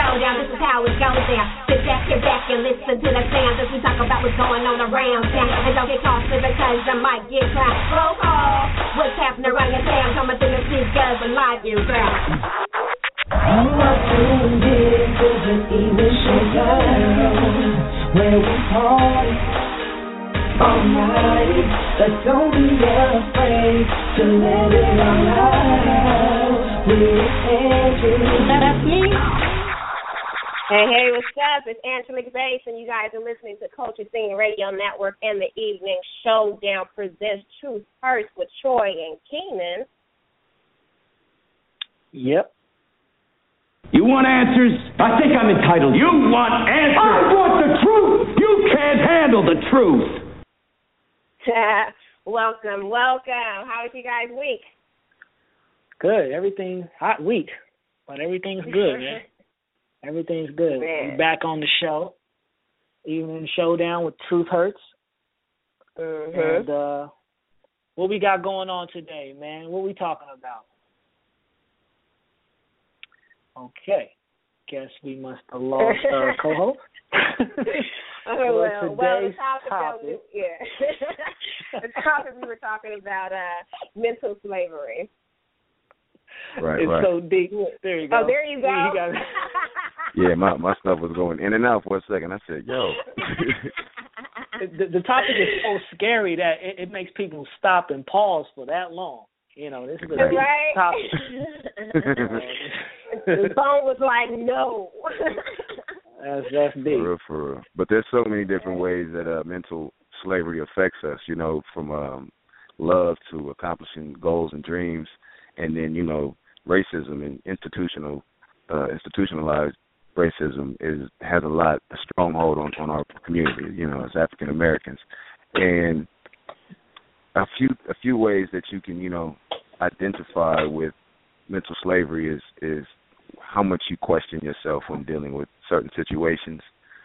showdown. This is how it goes down. Sit back and listen to the sounds as we talk about what's going on around town. And don't get costly because you might get clowned. Roll call. What's happening around your town? Coming through the speakers and live in sound. You are tuned in to the evening showdown, where we party all night, but don't be afraid to let it all out. With Angelique. That's me. Hey, what's up? It's Angelique Bass, and you guys are listening to Culture Scene Radio Network, and the Evening Showdown presents Truth Hurts with Troy and Keenan. Yep. You want answers? I think I'm entitled. You want answers? I want the truth. You can't handle the truth. Welcome. How was you guys' week? Good. Everything hot week, but everything's good, man. Everything's good. Man. We're back on the show. Evening Showdown with Truth Hurts. Mm-hmm. And what we got going on today, man? What we talking about? Okay. Guess we must have lost our co-host. The topic the topic we were talking about mental slavery. Right. So deep. There you go. Oh, there you go. Yeah, my stuff was going in and out for a second. I said, yo. the topic is so scary that it makes people stop and pause for that long. You know, this is a deep topic. The phone was like, no. That's deep. For real. But there's so many different ways that mental slavery affects us, you know, from love to accomplishing goals and dreams. And then, you know, racism and institutionalized racism has a stronghold on our community, you know, as African Americans. And a few ways that you can, you know, identify with mental slavery is how much you question yourself when dealing with certain situations,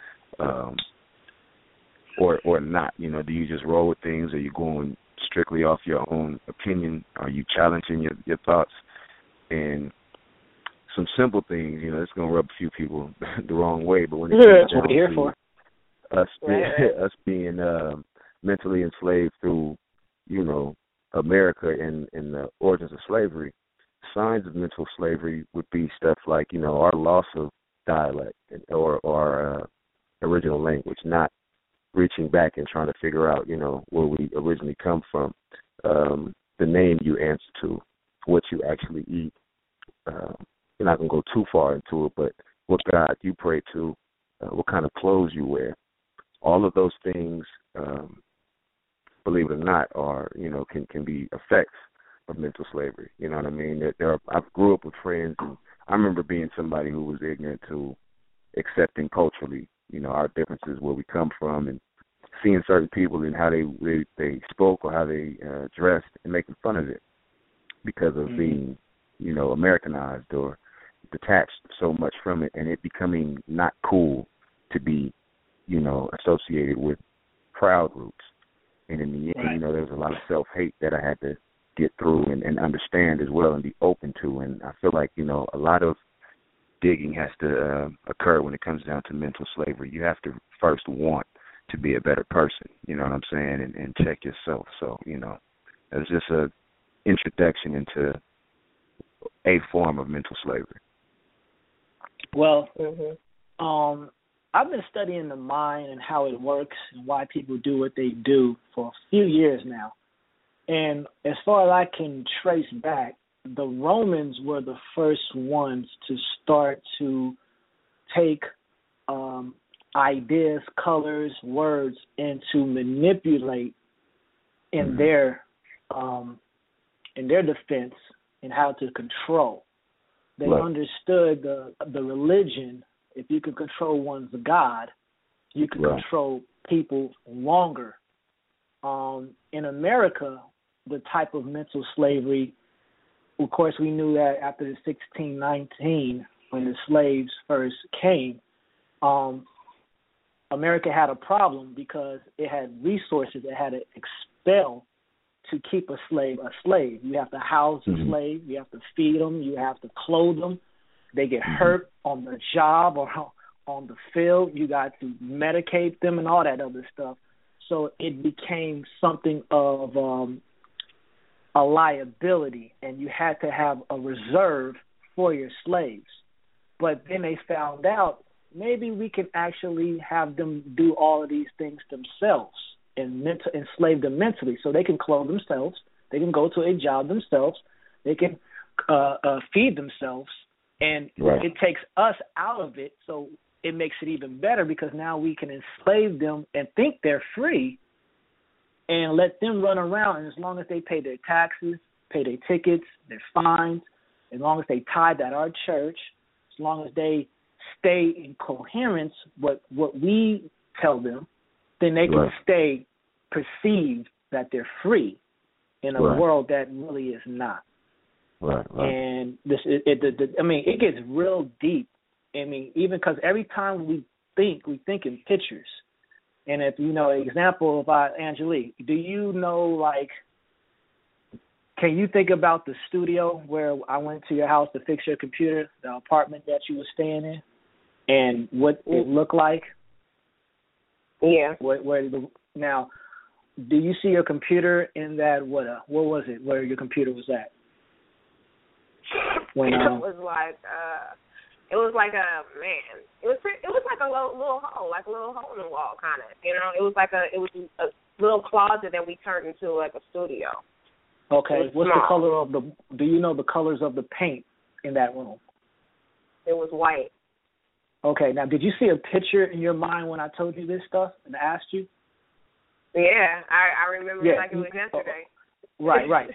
or not. You know, do you just roll with things? Are you going strictly off your own opinion? Are you challenging your thoughts? And some simple things, you know, it's going to rub a few people the wrong way, but when it comes down to us being mentally enslaved through, you know, America and the origins of slavery, signs of mental slavery would be stuff like, you know, our loss of dialect or our original language, not reaching back and trying to figure out, you know, where we originally come from, the name you answer to, what you actually eat. You're not going to go too far into it, but what God you pray to, what kind of clothes you wear. All of those things, believe it or not, are, you know, can be effects of mental slavery. You know what I mean? I grew up with friends, and I remember being somebody who was ignorant to accepting culturally, you know, our differences, where we come from, and seeing certain people and how they spoke or how they dressed and making fun of it because of being, you know, Americanized or detached so much from it, and it becoming not cool to be, you know, associated with proud roots. And in the end, you know, there was a lot of self-hate that I had to get through and understand as well and be open to. And I feel like, you know, a lot of digging has to occur when it comes down to mental slavery. You have to first want to be a better person, you know what I'm saying, and check yourself. So, you know, it's just a introduction into a form of mental slavery. Well, I've been studying the mind and how it works and why people do what they do for a few years now. And as far as I can trace back, the Romans were the first ones to start to take ideas, colors, words, and to manipulate in their defense and how to control. They understood the religion. If you could control one's God, you could control people longer. In America, the type of mental slavery, of course, we knew that after the 1619, when the slaves first came, America had a problem because it had resources it had to expel to keep a slave a slave. You have to house a slave, you have to feed them, you have to clothe them, They get hurt on the job or on the field. You got to medicate them and all that other stuff. So it became something of a liability, and you had to have a reserve for your slaves. But then they found out maybe we can actually have them do all of these things themselves and enslave them mentally, so they can clothe themselves, they can go to a job themselves, they can feed themselves, and it takes us out of it, so it makes it even better because now we can enslave them and think they're free and let them run around, and as long as they pay their taxes, pay their tickets, their fines, as long as they tithe at our church, as long as they stay in coherence with what we tell them, then they can stay perceived that they're free in a world that really is not. And this, it gets real deep. I mean, even because every time we think in pictures. And if you know, example of Angelique, do you know, like, can you think about the studio where I went to your house to fix your computer, the apartment that you were staying in, and what it looked like? Yeah. Now, do you see your computer in that, what was it, where your computer was at? It was like it was like a little hole, like a little hole in the wall, kind of. You know, it was a little closet that we turned into like a studio. Okay, what's the color of do you know the colors of the paint in that room? It was white. Okay, now did you see a picture in your mind when I told you this stuff and asked you? Yeah, I remember it like it was yesterday. Right.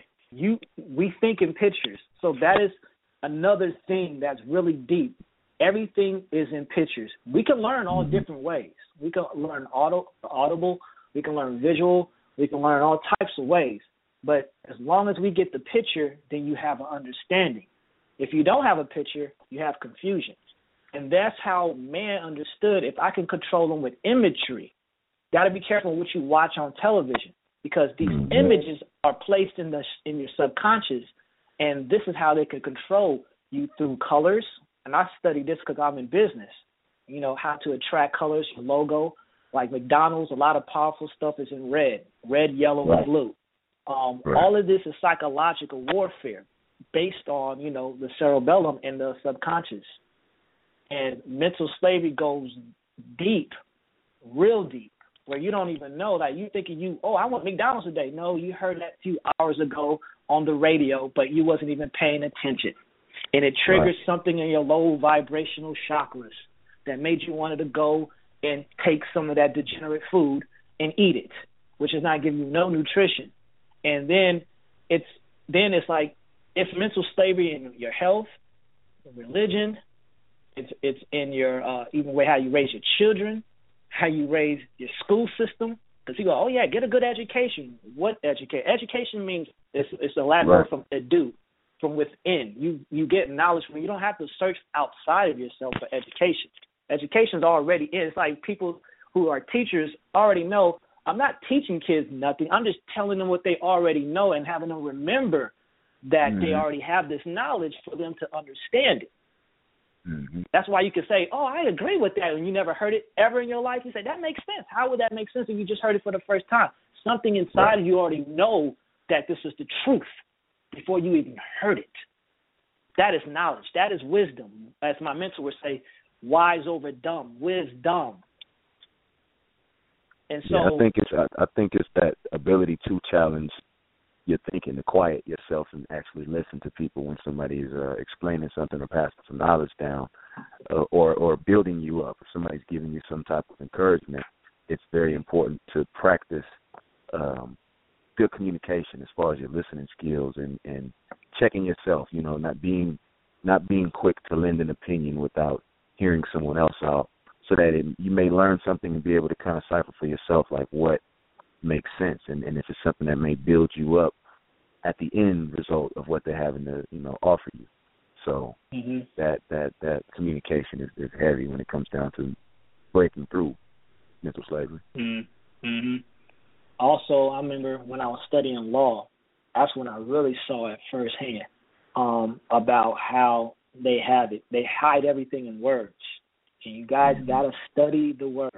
We think in pictures, so that is another thing that's really deep. Everything is in pictures. We can learn all different ways. We can learn audible. We can learn visual. We can learn all types of ways. But as long as we get the picture, then you have an understanding. If you don't have a picture, you have confusion. And that's how man understood. If I can control them with imagery, got to be careful what you watch on television, because these images are placed in your subconscious, and this is how they can control you through colors. And I study this because I'm in business. You know, how to attract colors, your logo. Like McDonald's, a lot of powerful stuff is in red, yellow, and blue. All of this is psychological warfare based on, you know, the cerebellum and the subconscious. And mental slavery goes deep, real deep, where you don't even know that you thinking I want McDonald's today. No, you heard that a few hours ago on the radio, but you wasn't even paying attention. And it triggers something in your low vibrational chakras that made you wanted to go and take some of that degenerate food and eat it, which is not giving you no nutrition. And then it's like it's mental slavery in your health, religion. It's in your even way how you raise your children, how you raise your school system. Because you go, get a good education. What education? Education means it's a Latin word from edu, from within. You get knowledge from. You don't have to search outside of yourself for education. Education's already in. It's like people who are teachers already know. I'm not teaching kids nothing. I'm just telling them what they already know and having them remember that they already have this knowledge for them to understand it. That's why you can say, I agree with that, and you never heard it ever in your life. You say, that makes sense. How would that make sense if you just heard it for the first time? Something inside of you already know that this is the truth before you even heard it. That is knowledge. That is wisdom. As my mentor would say, wise over dumb, wisdom. And so I think it's that ability to challenge your thinking, to quiet yourself and actually listen to people when somebody is explaining something or passing some knowledge down, or building you up. If somebody's giving you some type of encouragement, it's very important to practice good communication as far as your listening skills and checking yourself. You know, not being quick to lend an opinion without hearing someone else out, so that you may learn something and be able to kind of cipher for yourself like what makes sense, and if it's something that may build you up at the end result of what they're having to, you know, offer you. So that communication is heavy when it comes down to breaking through mental slavery. Also, I remember when I was studying law, that's when I really saw it firsthand about how they have it. They hide everything in words. And you guys got to study the words.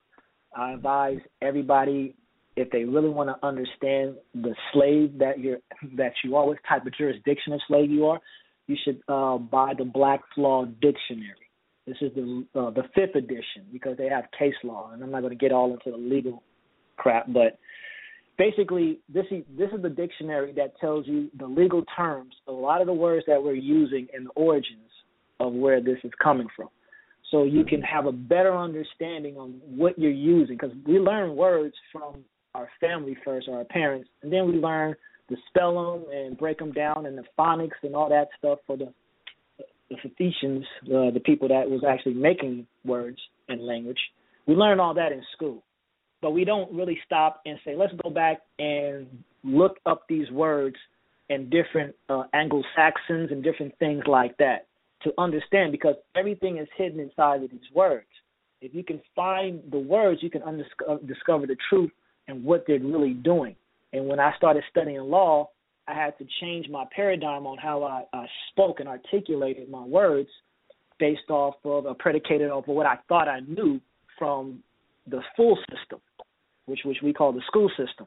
I advise everybody, if they really want to understand the slave that you are, what type of jurisdiction of slave you are, you should buy the Black's Law Dictionary. This is the 5th edition because they have case law, and I'm not going to get all into the legal crap, but basically this is the dictionary that tells you the legal terms, a lot of the words that we're using and the origins of where this is coming from. So you can have a better understanding on what you're using, because we learn words from our family first, or our parents, and then we learn to spell them and break them down and the phonics and all that stuff for the Phoenicians, the people that was actually making words and language. We learn all that in school, but we don't really stop and say, let's go back and look up these words and different Anglo-Saxons and different things like that to understand, because everything is hidden inside of these words. If you can find the words, you can discover the truth and what they're really doing. And when I started studying law, I had to change my paradigm on how I spoke and articulated my words based off of, predicated off of what I thought I knew from the full system, which we call the school system.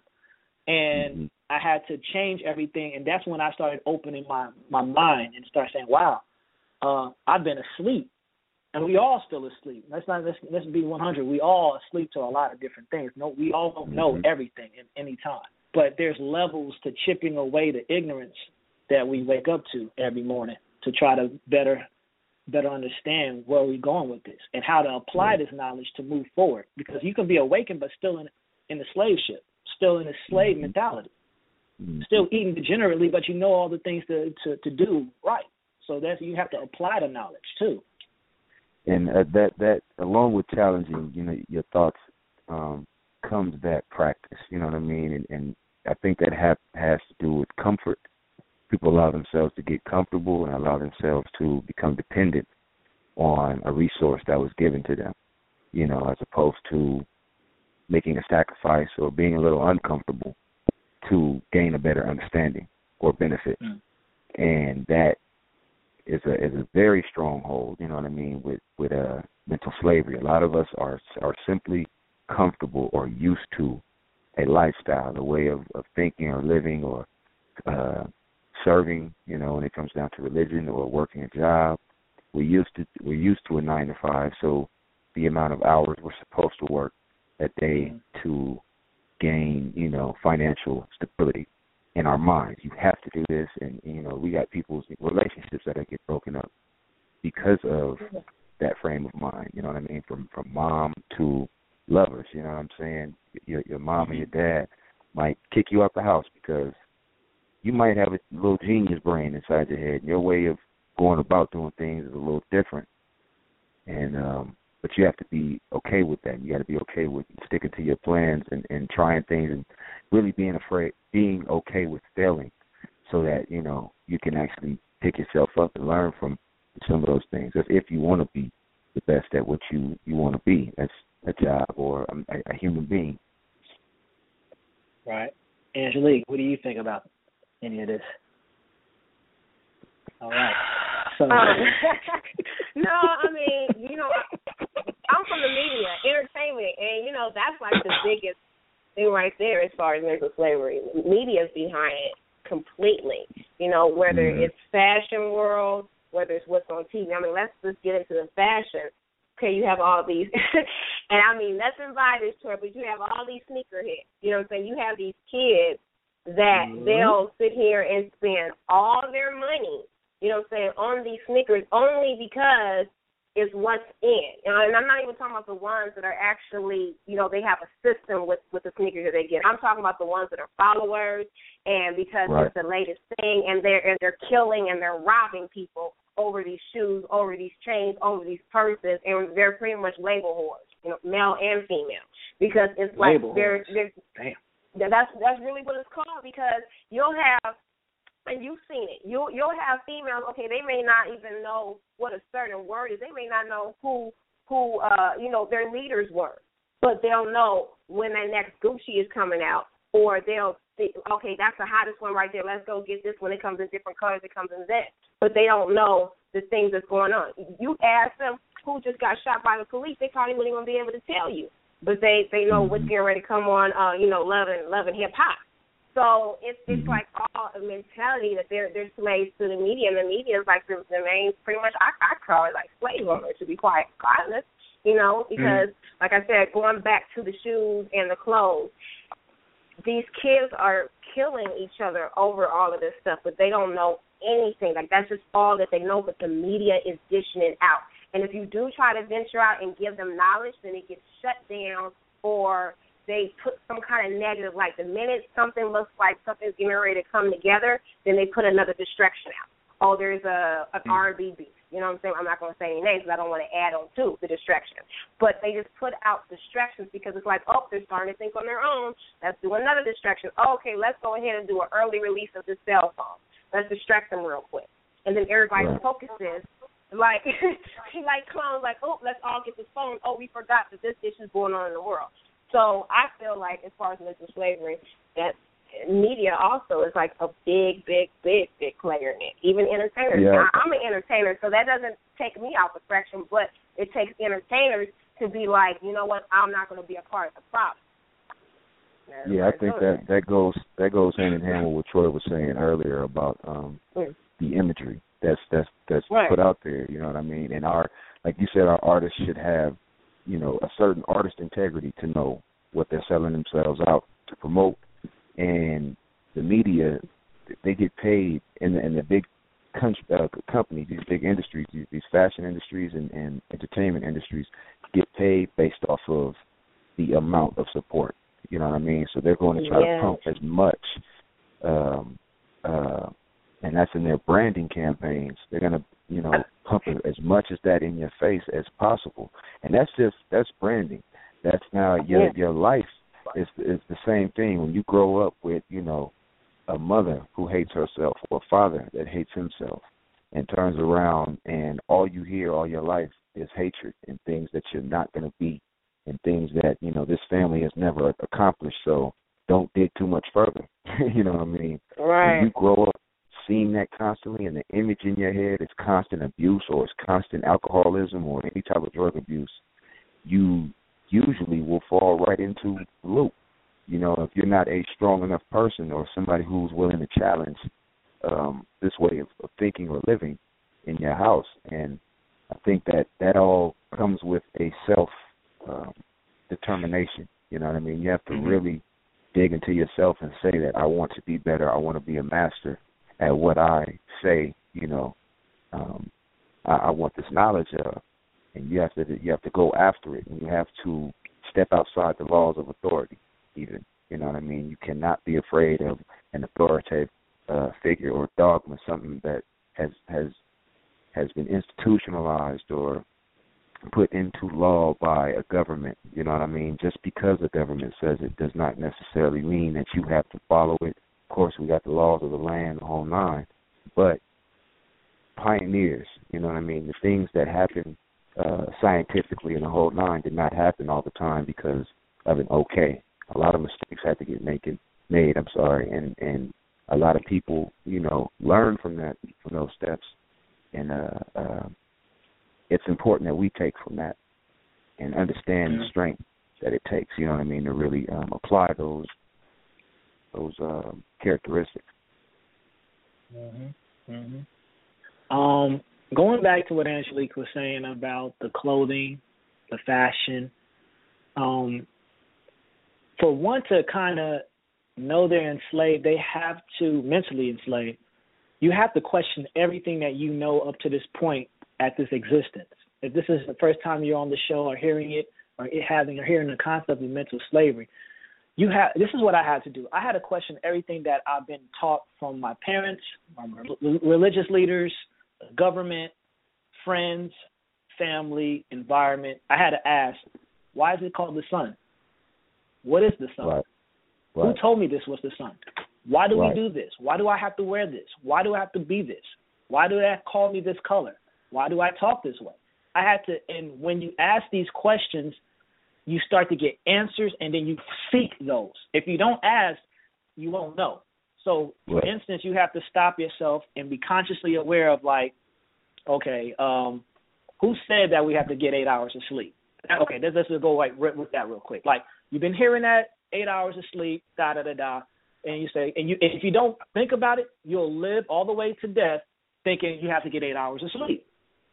And I had to change everything, and that's when I started opening my mind and started saying, wow, I've been asleep. And we all still asleep. Let's be 100. We all asleep to a lot of different things. No, we all don't know everything at any time. But there's levels to chipping away the ignorance that we wake up to every morning to try to better understand where we're going with this and how to apply this knowledge to move forward. Because you can be awakened but still in the slave ship, still in the slave mentality, still eating degenerately, but you know all the things to do right. So you have to apply the knowledge too. And that along with challenging, your thoughts, comes that practice. You know what I mean? And I think that has to do with comfort. People allow themselves to get comfortable and allow themselves to become dependent on a resource that was given to them, as opposed to making a sacrifice or being a little uncomfortable to gain a better understanding or benefit. And that is a very strong hold, you know what I mean, with mental slavery. A lot of us are simply comfortable or used to a lifestyle, a way of thinking or living or serving, when it comes down to religion or working a job. We're used to a 9 to 5, so the amount of hours we're supposed to work a day to gain, financial stability in our minds. You have to do this, and we got people's relationships that get broken up because of that frame of mind. You know what I mean? From mom to lovers. You know what I'm saying? Your mom and your dad might kick you out the house because you might have a little genius brain inside your head. Your way of going about doing things is a little different, and but you have to be okay with that. You got to be okay with sticking to your plans and trying things and really being okay with failing, so that you can actually pick yourself up and learn from some of those things. If you want to be the best at what you want to be, that's a job or a human being. Right. Angelique, what do you think about any of this? All right. So. No, I mean, I'm from the media, entertainment, and, that's like the biggest thing right there as far as mental slavery. The media's behind it completely, whether it's fashion world, whether it's what's on TV. I mean, let's just get into the fashion. Okay, you have all these, and I mean, nothing by this tour, but you have all these sneakerheads. You know what I'm saying? You have these kids that they'll sit here and spend all their money, on these sneakers only because it's what's in. And I'm not even talking about the ones that are actually, they have a system with the sneakers that they get. I'm talking about the ones that are followers, and because it's the latest thing, and they're killing and they're robbing people over these shoes, over these chains, over these purses, and they're pretty much label whores, male and female, because it's like that's really what it's called, because you'll have, and you've seen it, you'll have females, okay, they may not even know what a certain word is, they may not know who their leaders were, but they'll know when that next Gucci is coming out, or they'll think, okay, that's the hottest one right there, let's go get this one, it comes in different colors, it comes in that. But they don't know the things that's going on. You ask them who just got shot by the police, they probably wouldn't even be able to tell you. But they know what's getting ready to come on, Love and Hip Hop. So it's like all a mentality that they're slaves to the media, and the media is like the main, pretty much, I call it like slave owners, to be quite honest, because like I said, going back to the shoes and the clothes, these kids are killing each other over all of this stuff, but they don't know anything. Like, that's just all that they know, but the media is dishing it out. And if you do try to venture out and give them knowledge, then it gets shut down, or they put some kind of negative, like the minute something looks like something's getting ready to come together, then they put another distraction out. Oh, there's an R&B beat. You know what I'm saying? I'm not going to say any names because I don't want to add on to the distraction. But they just put out distractions because it's like, oh, they're starting to think on their own. Let's do another distraction. Oh, okay, let's go ahead and do an early release of the cell phone. Let's distract them real quick. And then everybody's focus is, like, like clones, like, oh, let's all get this phone. Oh, we forgot that this issue is going on in the world. So I feel like, as far as mental slavery, that media also is like a big player in it. Even entertainers. Yeah. I'm an entertainer, so that doesn't take me out the fraction, but it takes entertainers to be like, you know what, I'm not going to be a part of the problem. I think that goes hand in hand with what Troy was saying earlier about the imagery that's put out there. You know what I mean? And like you said, our artists should have, a certain artist integrity to know what they're selling themselves out to promote. And the media, they get paid in the big companies, these big industries, these fashion industries and entertainment industries get paid based off of the amount of support. You know what I mean? So they're going to try to pump as much, and that's in their branding campaigns. They're going to, pump as much as that in your face as possible. And that's branding. That's now your life is the same thing. When you grow up with, a mother who hates herself or a father that hates himself and turns around and all you hear all your life is hatred and things that you're not going to be and things that, this family has never accomplished, so don't dig too much further. You know what I mean? Right. When you grow up seeing that constantly and the image in your head is constant abuse or it's constant alcoholism or any type of drug abuse, you usually will fall right into the loop. If you're not a strong enough person or somebody who's willing to challenge this way of thinking or living in your house. And I think that all comes with a self-determination. You know what I mean? You have to really dig into yourself and say that I want to be better. I want to be a master at what I say, I want this knowledge of. And you have to go after it, and you have to step outside the laws of authority even. You know what I mean? You cannot be afraid of an authoritative figure or dogma, something that has been institutionalized or put into law by a government. You know what I mean? Just because the government says it does not necessarily mean that you have to follow it. Of course, we got the laws of the land, the whole nine. But pioneers, you know what I mean? The things that happen scientifically in the whole nine did not happen all the time because of an okay. A lot of mistakes had to get made, and a lot of people, learn from those steps, and it's important that we take from that and understand the strength that it takes, you know what I mean, to really apply those characteristics. Going back to what Angelique was saying about the clothing, the fashion, for one to kind of know they're enslaved, they have to mentally enslaved. You have to question everything that you know up to this point at this existence. If this is the first time you're on the show or hearing it or hearing the concept of mental slavery, this is what I had to do. I had to question everything that I've been taught from my parents, my religious leaders, government, friends, family, environment. I had to ask, why is it called the sun? What is the sun? Right. Who told me this was the sun? Why do we do this? Why do I have to wear this? Why do I have to be this? Why do they call me this color? Why do I talk this way? I had to, and when you ask these questions, you start to get answers, and then you seek those. If you don't ask, you won't know. So, for instance, you have to stop yourself and be consciously aware of, like, okay, who said that we have to get 8 hours of sleep? Okay, let's just go with that real quick. Like, you've been hearing that 8 hours of sleep, and you say, and if you don't think about it, you'll live all the way to death thinking you have to get 8 hours of sleep.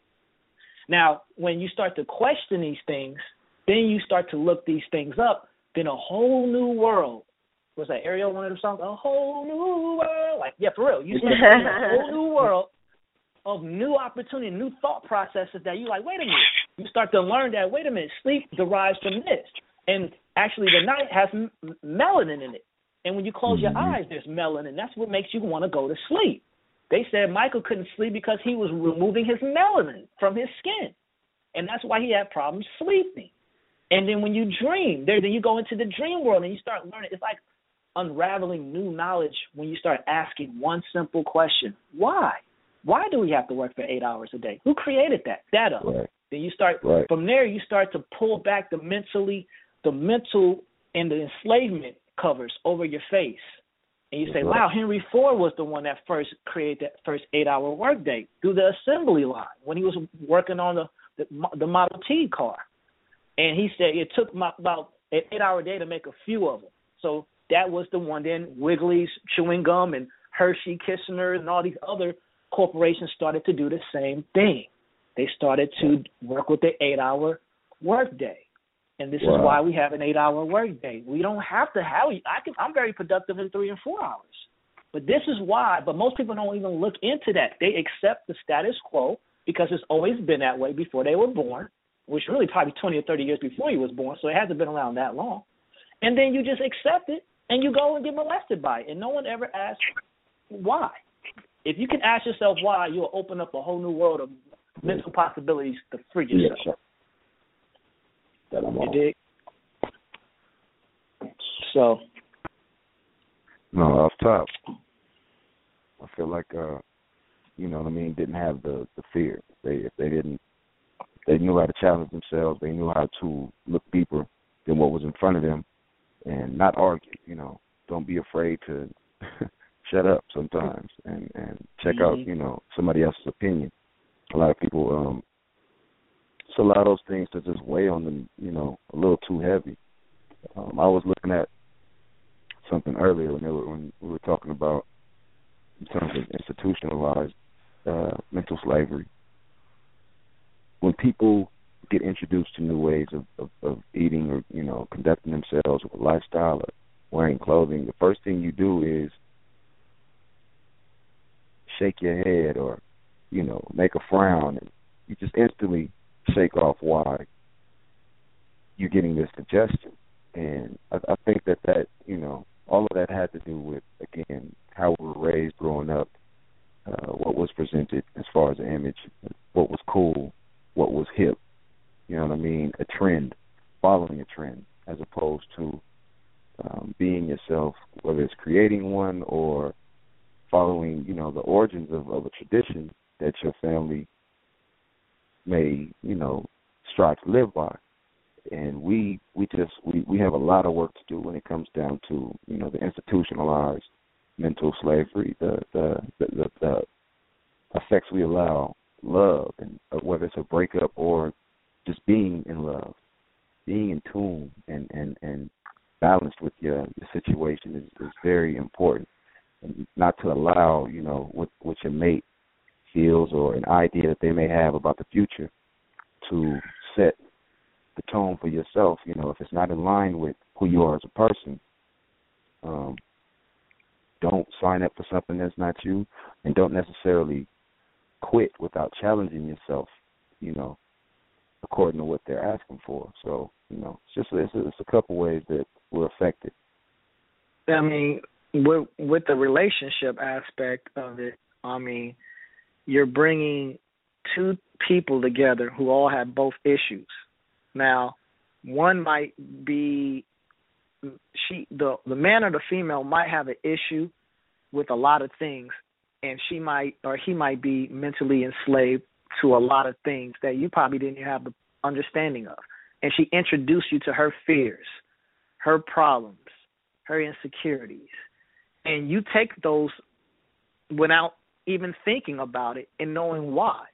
Now, when you start to question these things, then you start to look these things up, then a whole new world. Was that Ariel, one of them songs? A whole new world. Like, yeah, for real. You start seeing a whole new world of new opportunity, new thought processes that you like, wait a minute. You start to learn that, wait a minute, sleep derives from this. And actually the night has melanin in it. And when you close your eyes, there's melanin. That's what makes you want to go to sleep. They said Michael couldn't sleep because he was removing his melanin from his skin. And that's why he had problems sleeping. And then when you dream, then you go into the dream world and you start learning. It's like unraveling new knowledge when you start asking one simple question. Why? Why do we have to work for 8 hours a day? Who created that? Data. Right. Then you start, from there you start to pull back the mental and the enslavement covers over your face. And you say, wow, Henry Ford was the one that first created that first 8-hour workday through the assembly line when he was working on the Model T car. And he said it took about an 8-hour day to make a few of them. So that was the one. Then Wiggly's chewing gum and Hershey, Kissner, and all these other corporations started to do the same thing. They started to work with the 8-hour workday. And this is why we have an 8-hour workday. We don't have to have I'm very productive in 3 and 4 hours. But this is why. But most people don't even look into that. They accept the status quo because it's always been that way before they were born, which really probably 20 or 30 years before he was born, so it hasn't been around that long. And then you just accept it, and you go and get molested by it, and no one ever asks why. If you can ask yourself why, you'll open up a whole new world of mental possibilities to free yourself. You dig? So. No, off top. I feel like, you know what I mean, didn't have the fear. They knew how to challenge themselves. They knew how to look deeper than what was in front of them and not argue, you know. Don't be afraid to shut up sometimes and check out, you know, somebody else's opinion. A lot of people, so a lot of those things that just weigh on them, you know, a little too heavy. I was looking at something earlier when we were talking about in terms of institutionalized mental slavery. When people get introduced to new ways of eating or, you know, conducting themselves with a lifestyle or wearing clothing, the first thing you do is shake your head or, you know, make a frown. And you just instantly shake off why you're getting this suggestion. And I think that, you know, all of that had to do with, again, how we were raised growing up, what was presented as far as the image, what was cool, what was hip, you know what I mean, a trend, following a trend, as opposed to being yourself, whether it's creating one or following, you know, the origins of a tradition that your family may, you know, strive to live by. And we have a lot of work to do when it comes down to, you know, the institutionalized mental slavery, the effects we allow love, and whether it's a breakup or just being in love, being in tune and balanced with your situation is very important. And not to allow, you know, what your mate feels or an idea that they may have about the future to set the tone for yourself. You know, if it's not in line with who you are as a person, don't sign up for something that's not you, and don't necessarily quit without challenging yourself, you know, according to what they're asking for. So, you know, it's a couple ways that we're affected. I mean, with the relationship aspect of it, I mean, you're bringing two people together who all have both issues. Now, one might be the man or the female might have an issue with a lot of things, and she might or he might be mentally enslaved to a lot of things that you probably didn't have the understanding of. And she introduced you to her fears, her problems, her insecurities. And you take those without even thinking about it and knowing why.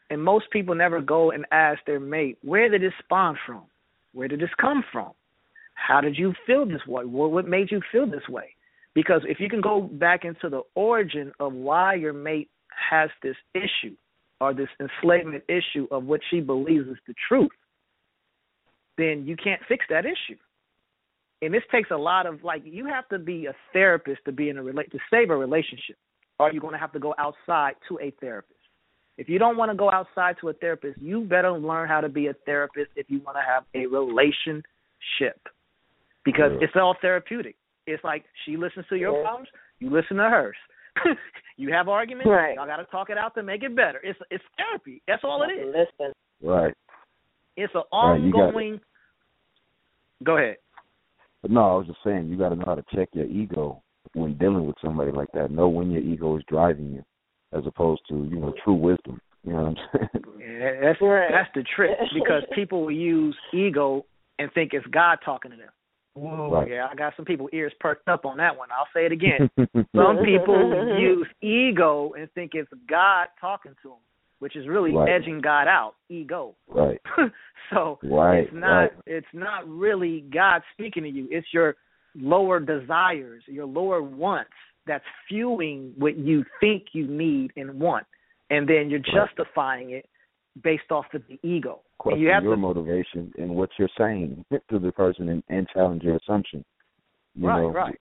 And most people never go and ask their mate, where did this spawn from? Where did this come from? How did you feel this way? What made you feel this way? Because if you can go back into the origin of why your mate has this issue or this enslavement issue of what she believes is the truth, then you can't fix that issue. And this takes a lot of, you have to be a therapist to be in to save a relationship, or you're going to have to go outside to a therapist. If you don't want to go outside to a therapist, you better learn how to be a therapist if you want to have a relationship, because it's all therapeutic. It's like she listens to your problems, you listen to hers. You have arguments, y'all got to talk it out to make it better. It's therapy. That's all it is. Listen. Right. It's an ongoing. Go ahead. But no, I was just saying, you got to know how to check your ego when dealing with somebody like that. Know when your ego is driving you, as opposed to, true wisdom. You know what I'm saying? Yeah, that's the trick, because people will use ego and think it's God talking to them. Ooh, right. Yeah, I got some people ears perked up on that one. I'll say it again. Some people use ego and think it's God talking to them, which is really edging God out, ego. Right. So it's not really God speaking to you. It's your lower desires, your lower wants that's fueling what you think you need and want, and then you're justifying it based off of the ego. Question your motivation and what you're saying to the person and challenge your assumption. Right.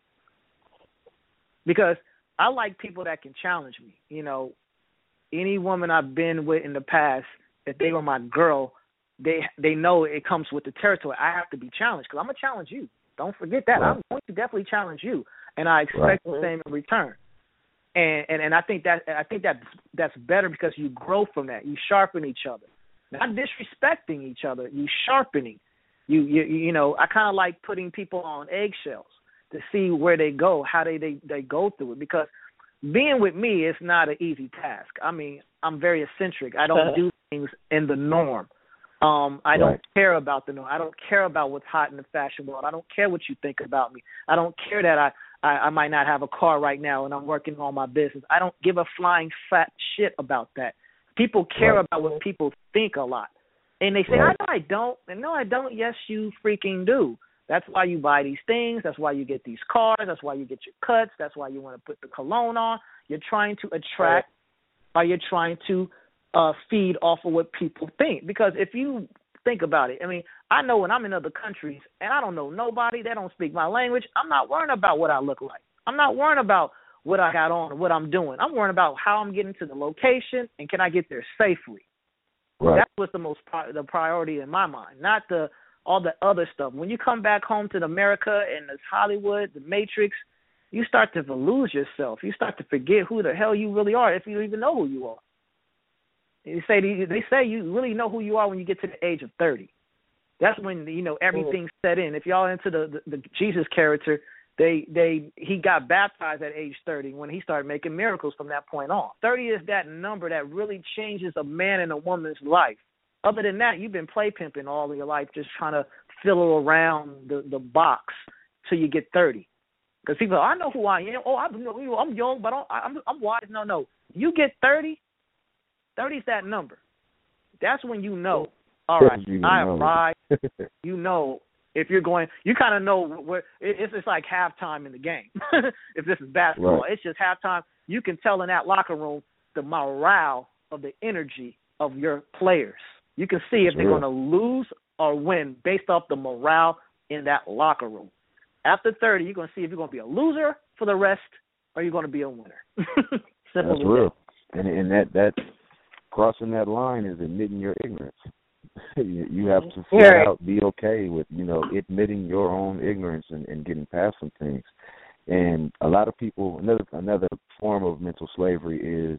Because I like people that can challenge me. Any woman I've been with in the past, if they were my girl, they know it comes with the territory. I have to be challenged, because I'm going to challenge you. Don't forget that. Right. I'm going to definitely challenge you, and I expect the same in return. And I think that's better, because you grow from that. You sharpen each other. Not disrespecting each other, you sharpening. I kind of like putting people on eggshells to see where they go, how they go through it, because being with me is not an easy task. I mean, I'm very eccentric. I don't do things in the norm. I don't care about the norm. I don't care about what's hot in the fashion world. I don't care what you think about me. I don't care that I might not have a car right now and I'm working on my business. I don't give a flying fat shit about that. People care about what people think a lot. And they say, I know I don't. And no, I don't. Yes, you freaking do. That's why you buy these things. That's why you get these cars. That's why you get your cuts. That's why you want to put the cologne on. You're trying to attract, or you're trying to feed off of what people think. Because if you think about it, I mean, I know when I'm in other countries and I don't know nobody, they don't speak my language, I'm not worrying about what I look like. I'm not worrying about what I got on or what I'm doing. I'm worrying about how I'm getting to the location and can I get there safely. Right. That's what's the priority in my mind, not all the other stuff. When you come back home to America and this Hollywood, the Matrix, you start to lose yourself. You start to forget who the hell you really are, if you even know who you are. They say you really know who you are when you get to the age of 30. That's when everything's set in. If y'all into the Jesus character, he got baptized at age 30 when he started making miracles from that point on. 30 is that number that really changes a man and a woman's life. Other than that, you've been play pimping all of your life, just trying to fiddle around the box till you get 30. Because people, I know who I am. Oh, I'm young, but I'm wise. No. You get 30. 30 is that number. That's when you know. All right, I arrived. If you're going, you kind of know where it's like halftime in the game. If this is basketball, It's just halftime. You can tell in that locker room the morale of the energy of your players. You can see if they're going to lose or win based off the morale in that locker room. After 30, you're going to see if you're going to be a loser for the rest or you're going to be a winner. That's real. And that crossing that line is admitting your ignorance. You have to flat out be okay with, admitting your own ignorance and getting past some things. And a lot of people, another form of mental slavery is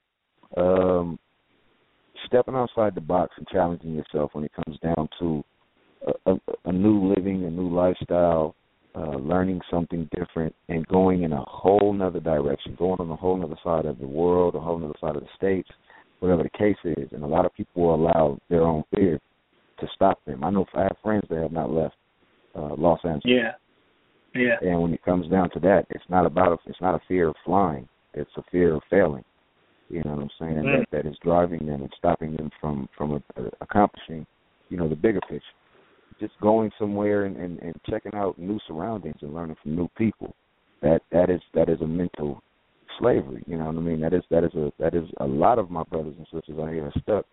stepping outside the box and challenging yourself when it comes down to a new living, a new lifestyle, learning something different and going in a whole nother direction, going on a whole nother side of the world, a whole nother side of the states, whatever the case is. And a lot of people will allow their own fear to stop them. I have friends that have not left Los Angeles. Yeah. And when it comes down to that, it's not a fear of flying. It's a fear of failing. You know what I'm saying? That is driving them and stopping them from accomplishing, you know, the bigger picture. Just going somewhere and checking out new surroundings and learning from new people. That is a mental slavery. You know what I mean? That is a lot of my brothers and sisters out here are stuck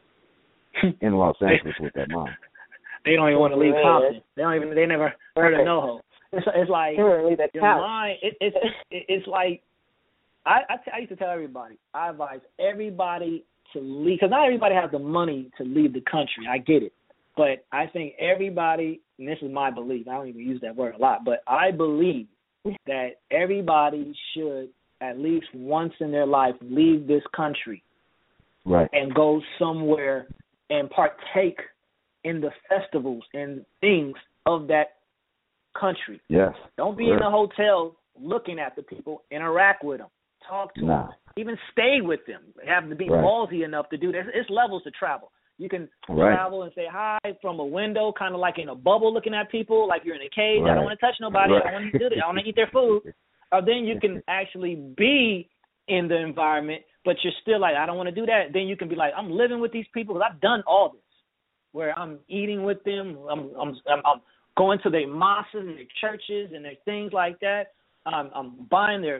in Los Angeles with that mind. They don't even want to leave Compton. They never heard of NoHo. It's like your mind. It's like I used to tell everybody. I advise everybody to leave, because not everybody has the money to leave the country. I get it, but I think everybody, and this is my belief. I don't even use that word a lot, but I believe that everybody should at least once in their life leave this country, right, and go somewhere and partake in the festivals and things of that country. Yes. Don't be in a hotel looking at the people. Interact with them. Talk to them. Even stay with them. Have to be ballsy enough to do this. It's levels to travel. You can travel and say hi from a window, kind of like in a bubble looking at people, like you're in a cage. I don't want to touch nobody. I don't want to do this. I want to eat their food. Or then you can actually be in the environment, but you're still like, I don't want to do that. Then you can be like, I'm living with these people because I've done all this, where I'm eating with them. I'm going to their mosques and their churches and their things like that. I'm buying their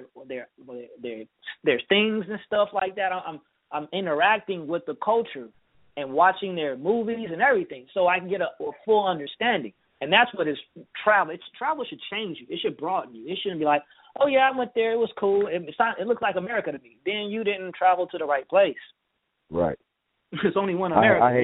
things and stuff like that. I'm interacting with the culture and watching their movies and everything, so I can get a full understanding. And that's what is travel. Travel should change you. It should broaden you. It shouldn't be like, oh yeah, I went there, it was cool. It looks like America to me. Then you didn't travel to the right place. Right. There's only one America. I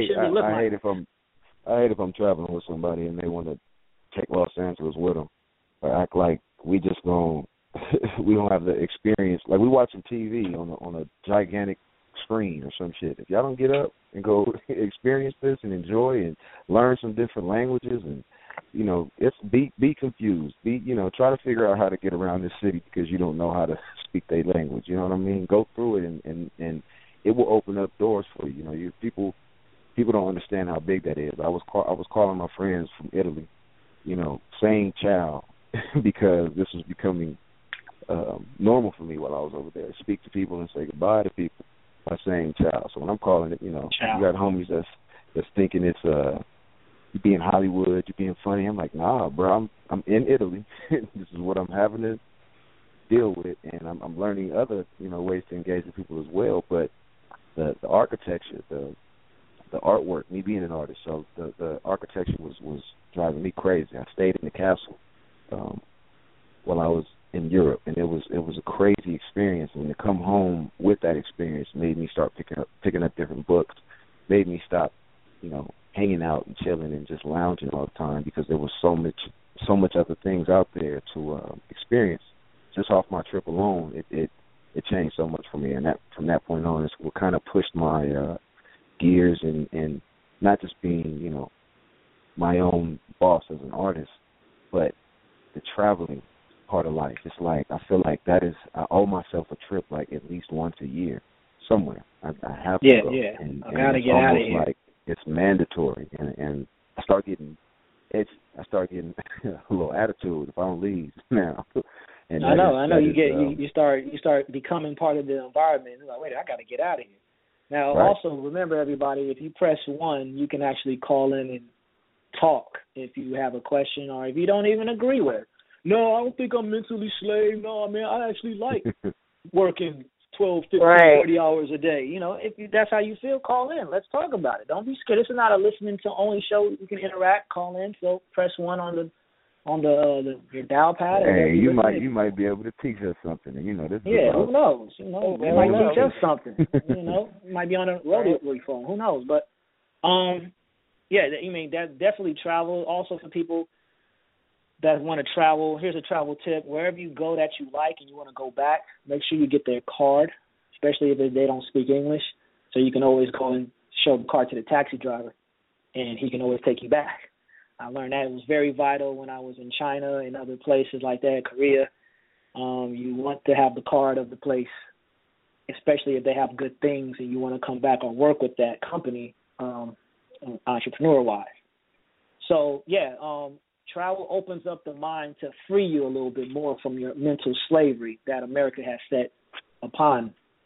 hate if I'm traveling with somebody and they want to take Los Angeles with them, or act like we just we don't have the experience. Like we watching TV on a gigantic screen or some shit. If y'all don't get up and go experience this and enjoy and learn some different languages, and you know, it's be confused. Try to figure out how to get around this city because you don't know how to speak their language. You know what I mean? Go through it and it will open up doors for you. You know, people don't understand how big that is. I was calling my friends from Italy, you know, saying ciao because this was becoming normal for me while I was over there. Speak to people and say goodbye to people by saying ciao. So when I'm calling it, you know, ciao. You got homies that's thinking it's you being Hollywood, you being funny. I'm like, nah, bro, I'm in Italy. This is what I'm having to deal with, and I'm learning other, you know, ways to engage with people as well. But the architecture, the artwork, me being an artist, so the architecture was driving me crazy. I stayed in the castle while I was in Europe, and it was a crazy experience. And to come home with that experience made me start picking up different books, made me stop, you know, hanging out and chilling and just lounging all the time, because there was so much other things out there to experience. Just off my trip alone, it changed so much for me, and that from that point on, it's what kind of pushed my gears and not just being, you know, my own boss as an artist, but the traveling part of life. It's like I feel like I owe myself a trip like at least once a year somewhere. I have to go. Yeah. And I gotta it's get out of here. like it's mandatory, and I start getting a little attitude if I don't leave now. And I know. You start becoming part of the environment. You're like, wait, I got to get out of here. Now, Also remember, everybody, if you press 1, you can actually call in and talk if you have a question or if you don't even agree with it. No, I don't think I'm mentally slave. No, man, I actually like working 12, 15, 30 hours a day. You know, if that's how you feel, call in. Let's talk about it. Don't be scared. This is not a listening to only show. You can interact, call in. So press 1 on your dial pad. Hey, you might be able to teach us something. You know, this. Yeah, who knows? You know, you might teach us something. You know, you might be on a rotary phone. Who knows? But yeah, I mean, that definitely travel. Also for people that want to travel, here's a travel tip: wherever you go that you like and you want to go back, make sure you get their card, especially if they don't speak English. So you can always go and show the card to the taxi driver, and he can always take you back. I learned that it was very vital when I was in China and other places like that, Korea. You want to have the card of the place, especially if they have good things and you want to come back or work with that company entrepreneur-wise. So, yeah, travel opens up the mind to free you a little bit more from your mental slavery that America has set upon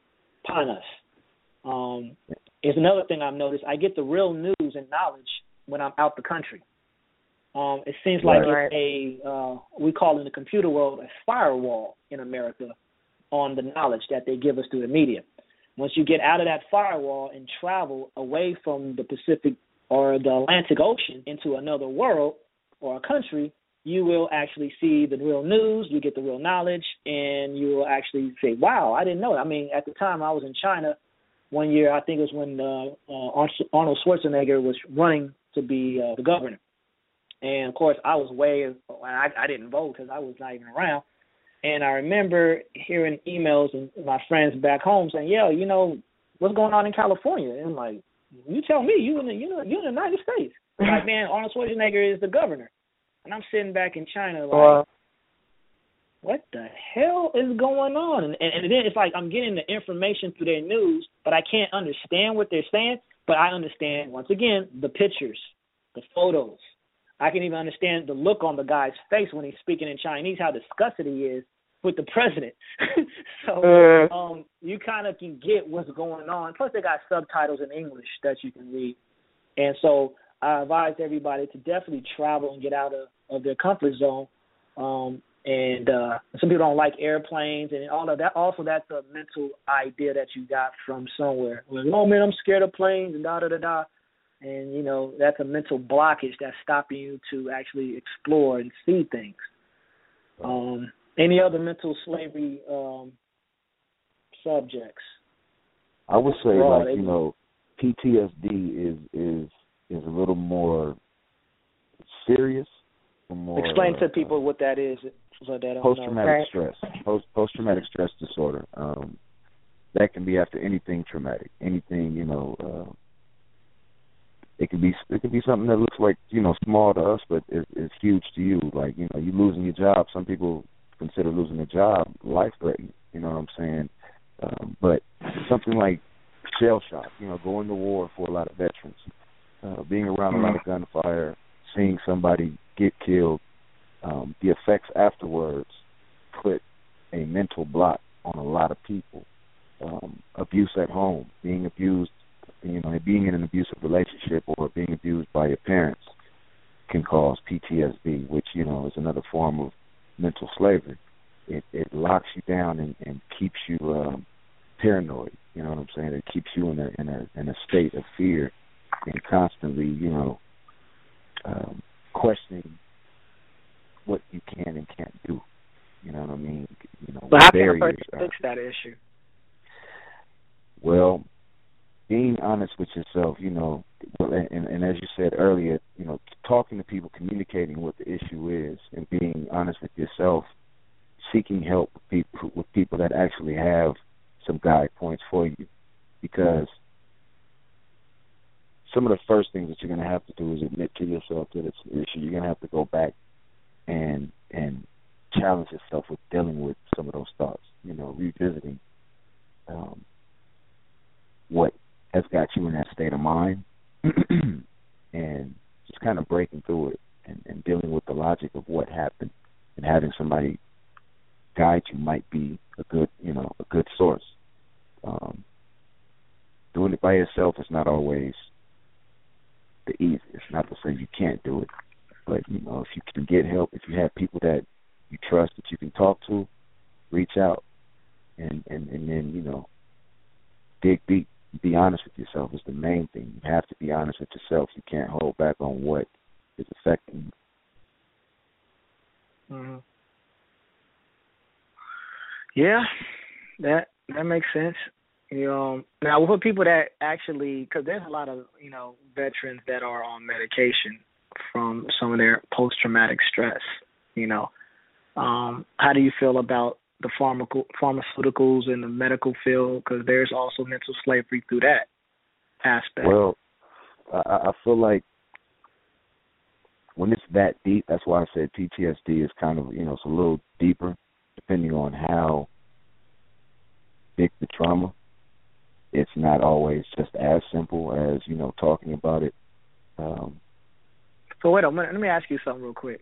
upon us. It's another thing I've noticed. I get the real news and knowledge when I'm out the country. It seems like it's we call in the computer world a firewall in America on the knowledge that they give us through the media. Once you get out of that firewall and travel away from the Pacific or the Atlantic Ocean into another world or a country, you will actually see the real news, you get the real knowledge, and you will actually say, wow, I didn't know that. I mean, at the time I was in China one year, I think it was when Arnold Schwarzenegger was running to be the governor. And, of course, I was I didn't vote because I was not even around. And I remember hearing emails and my friends back home saying, "Yo, you know, what's going on in California?" And I'm like, "You tell me. You in the United States." Like, man, Arnold Schwarzenegger is the governor, and I'm sitting back in China like, what the hell is going on? And then it's like I'm getting the information through their news, but I can't understand what they're saying. But I understand once again the pictures, the photos. I can even understand the look on the guy's face when he's speaking in Chinese, how disgusted he is with the president. So you kind of can get what's going on. Plus, they got subtitles in English that you can read. And so I advise everybody to definitely travel and get out of their comfort zone. And some people don't like airplanes and all of that. Also, that's a mental idea that you got from somewhere. Like, oh, man, I'm scared of planes and da-da-da-da. And, you know, that's a mental blockage that's stopping you to actually explore and see things. Any other mental slavery subjects? I would say, you know, PTSD is a little more serious. More, explain to people what that is. So they don't post-traumatic stress. Post-traumatic stress disorder. That can be after anything traumatic. Anything, you know. It could be something that looks like, you know, small to us, but is huge to you. Like, you know, you losing your job. Some people consider losing a job life-threatening. You know what I'm saying? But something like shell shock, you know, going to war for a lot of veterans, being around a lot of gunfire, seeing somebody get killed, the effects afterwards put a mental block on a lot of people. Abuse at home, being abused, you know, being in an abusive relationship or being abused by your parents can cause PTSD, which, you know, is another form of mental slavery. It locks you down and keeps you paranoid. You know what I'm saying? It keeps you in a state of fear and constantly, you know, questioning what you can and can't do. You know what I mean? You know, but how can a person fix that issue? Well, being honest with yourself, you know, and as you said earlier, you know, talking to people, communicating what the issue is, and being honest with yourself, seeking help with people that actually have some guide points for you, because some of the first things that you're going to have to do is admit to yourself that it's an issue. You're going to have to go back and challenge yourself with dealing with some of those thoughts, you know, revisiting what has got you in that state of mind and just kind of breaking through it and dealing with the logic of what happened, and having somebody guide you might be a good source. Doing it by yourself is not always the easiest. Not to say you can't do it, but, you know, if you can get help, if you have people that you trust that you can talk to, reach out and then, you know, dig deep. Be honest with yourself is the main thing. You have to be honest with yourself. You can't hold back on what is affecting you. Mm-hmm. Yeah, that makes sense. You know, now for people that actually, because there's a lot of, you know, veterans that are on medication from some of their post-traumatic stress. You know, how do you feel about the pharmaceuticals in the medical field? Because there's also mental slavery through that aspect. Well, I feel like when it's that deep, that's why I said PTSD is kind of, you know, it's a little deeper, depending on how big the trauma. It's not always just as simple as, you know, talking about it. So wait a minute, let me ask you something real quick.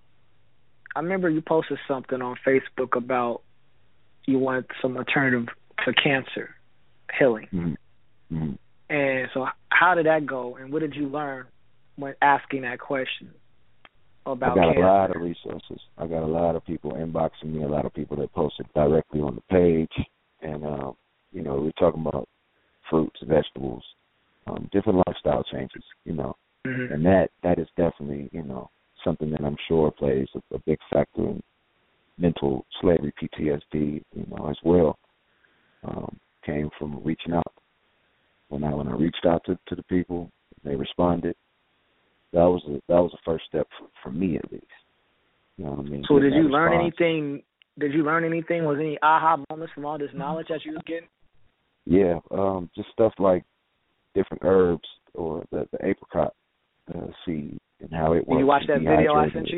I remember you posted something on Facebook about you want some alternative for cancer healing. Mm-hmm. Mm-hmm. And so how did that go, and what did you learn when asking that question about cancer? I got a lot of resources. I got a lot of people inboxing me, a lot of people that posted directly on the page. And, you know, we're talking about fruits, vegetables, different lifestyle changes, you know. Mm-hmm. And that is definitely, you know, something that I'm sure plays a big factor in mental slavery, PTSD, you know, as well. Came from reaching out. When I reached out to the people, they responded. That was the first step for me, at least. You know what I mean? So did you learn anything? Did you learn anything? Was any aha moments from all this knowledge that you was getting? Yeah, just stuff like different herbs or the apricot seed and how it works. Did you watch that video I sent you?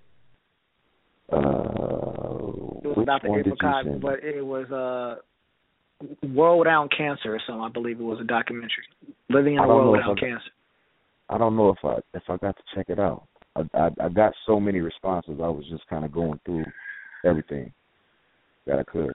It was about the apricot, but it was World Without Cancer or something. I believe it was a documentary. Living in a World Without Cancer. I don't know if I got to check it out. I got so many responses. I was just kind of going through everything that I could.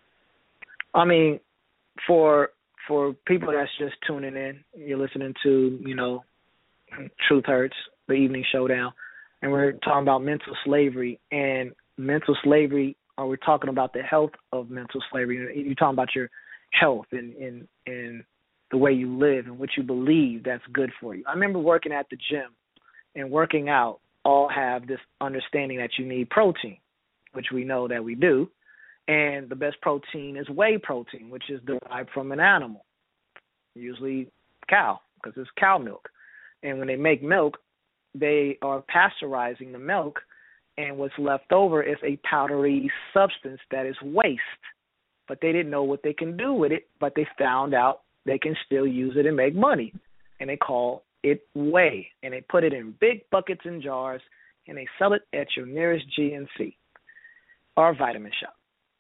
I mean, for people that's just tuning in, you're listening to, you know, Truth Hurts, the Evening Showdown, and we're talking about mental slavery. And mental slavery, or we're talking about the health of mental slavery. You're talking about your health and the way you live and what you believe that's good for you. I remember working at the gym and working out all have this understanding that you need protein, which we know that we do. And the best protein is whey protein, which is derived from an animal, usually cow, because it's cow milk. And when they make milk, they are pasteurizing the milk, and what's left over is a powdery substance that is waste. But they didn't know what they can do with it, but they found out they can still use it and make money. And they call it whey. And they put it in big buckets and jars, and they sell it at your nearest GNC or vitamin shop.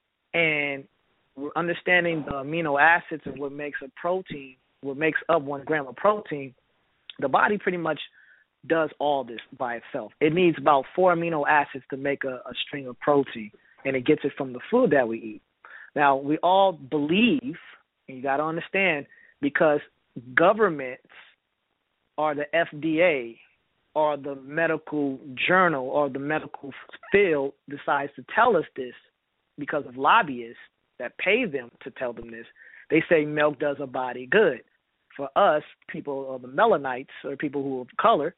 And we're understanding the amino acids and what makes a protein, what makes up 1 gram of protein. The body pretty much does all this by itself. It needs about 4 amino acids to make a string of protein, and it gets it from the food that we eat. Now, we all believe, and you got to understand, because governments or the FDA or the medical journal or the medical field decides to tell us this because of lobbyists that pay them to tell them this, they say milk does a body good. For us, people or the melanites or people who are of color,